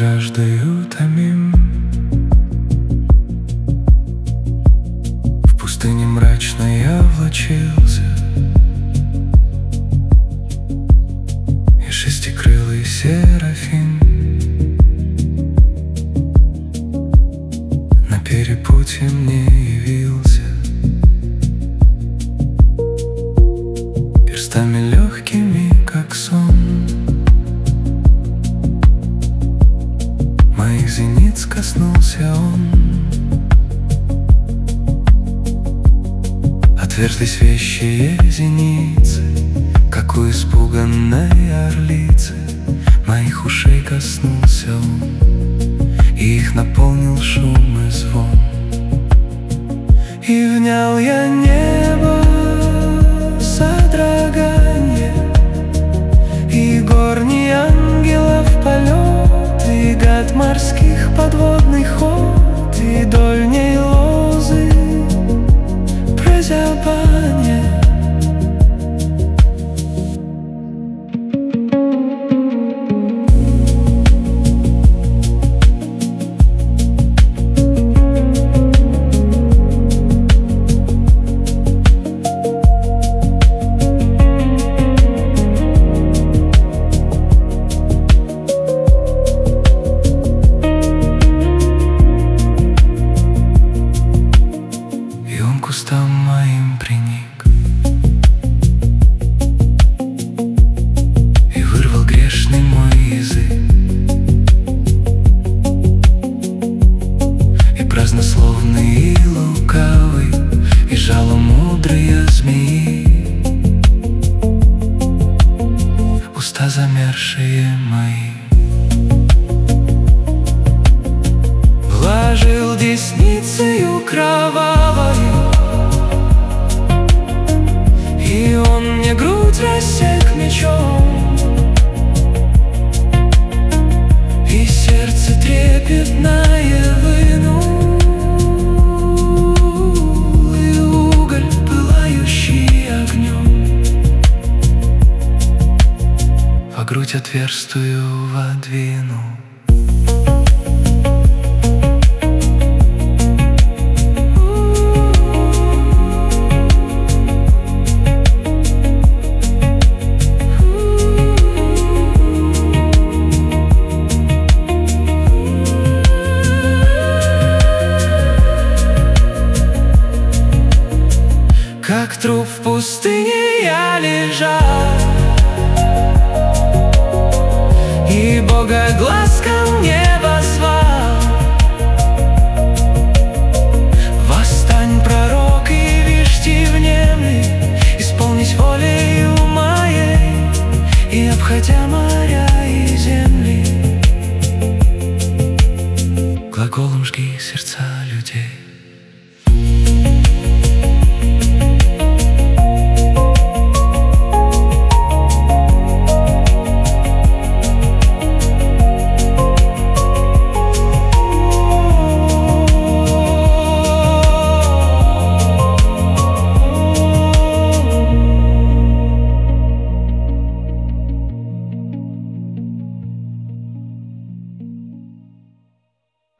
жаждою томим. В пустыне мрачно я влачился, и шестикрылый серафим на перепутье мне явился, перстами легкими, как сон, моих зениц коснулся он. Отверзлись вещие зеницы, как у испуганной орлицы. Моих ушей коснулся он, и их наполнил шум и звон. И внял я небо содрогание, и горний ангелов полет, и гад морских подводный ход, и дольней лозы прозябание. Кустам моим приник и вырвал грешный мой язык, и празднословный, и лукавый, и жало мудрые змеи, уста замершие мои. Вложил десницею кровавою, и он мне грудь рассек мечом, и сердце трепетное вынул, и уголь, пылающий огнем, во грудь отверстую водвинул. Как труп в пустыне я лежал, и Бога глаз ко мне возвал. Восстань, пророк, и вишьте внемли, исполнись волею моей, и обходя моря и земли, глаголом жги сердца людей.